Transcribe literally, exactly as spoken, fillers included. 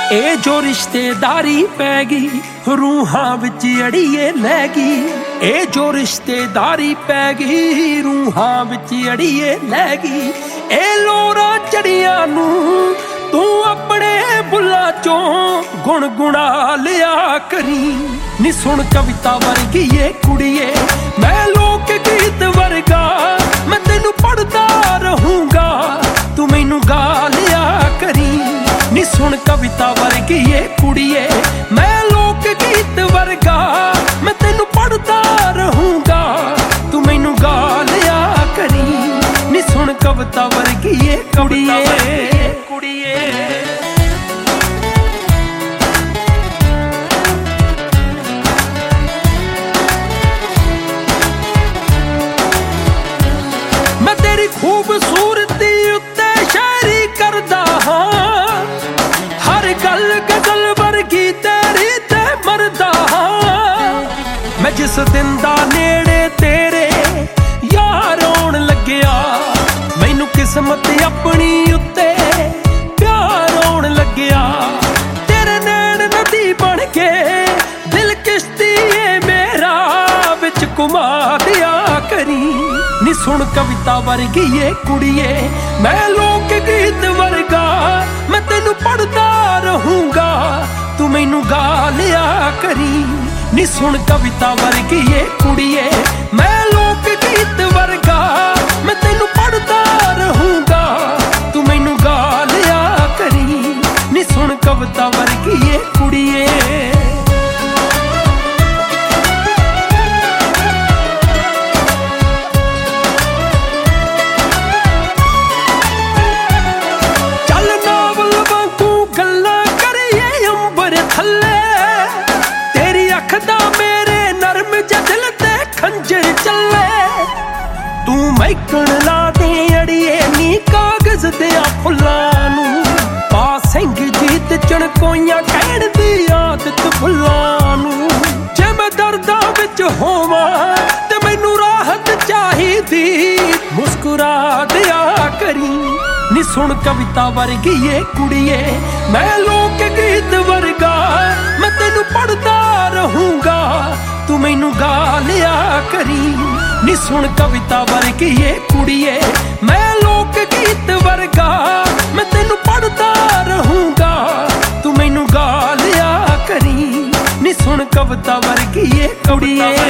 ए जो रिश्तेदारी पैगी रूहां विच अड़िए लैगी। ए जो रिश्तेदारी पैगी रूहां विच अड़िए लैगी। ए लोरां चढ़ियां नूं तू अपने बुल्लां चों गुण गुणा लिया करी। नी सुन कविता वर्गी ये कुड़िए मैं लोक गीत वर्गा मैं तेनू पढ़दा रहूंगा तू मैनू गा लिया करी। नी सुन कविता वर्गी ये कुड़िए मैं लोक गीत वर्गा मैं तेनू पढ़दा रहूंगा तू मैनू गा लिया करी। नी सुन कविता वर्गी ये कुड़िए कुड़िए मैं तेरी खूबसूरती उत्ते शायरी करदा हां हर गल गजल वर्गी तेरी ते मरदा हां। मैं जिस दिन दा नेड़े तेरे यार आउण लग्या मैनू किस्मत अपनी उत्ते प्यार आउण लग्या। तेरे नैन नदी बन के दिल किश्ती मेरा विच घुमा दिया करी। नी सुन कविता वर्गी ये कुड़िए मैं लोक गीत वर्गा मैं तेनू पढ़दा रहूंगा तू मैनू गा लिया करी। नी सुन कविता वर्गी ये कुड़िए मैं लोक गीत वर्गा मैं तेनू पढ़दा रहूंगा तू मैनू गा लिया करी। नी सुन कविता वर्गी ये कुड़िए मैकण ला दे अड़िए नी कागज दिया फुल्लां नूं पा सिंह जीत चणकोइयां कहण दी आदत फुल्लां नूं। जे मैं दर्दां विच होवां ते मैनू राहत चाहीदी मुस्कुरा दिया करी। नी सुन कविता वर्गी ये कुड़िए मैं लोक गीत वर्गा मैं तेनू पढ़दा रहूंगा तू मैनू गा लिया करी। नी सुन कविता वर्गी ये कुड़िए मैं लोक गीत वर्गा मैं तेनू पढ़दा रहूंगा तू मैनू गा लिया करी। नी सुन कविता वर्गी ये कुड़िए।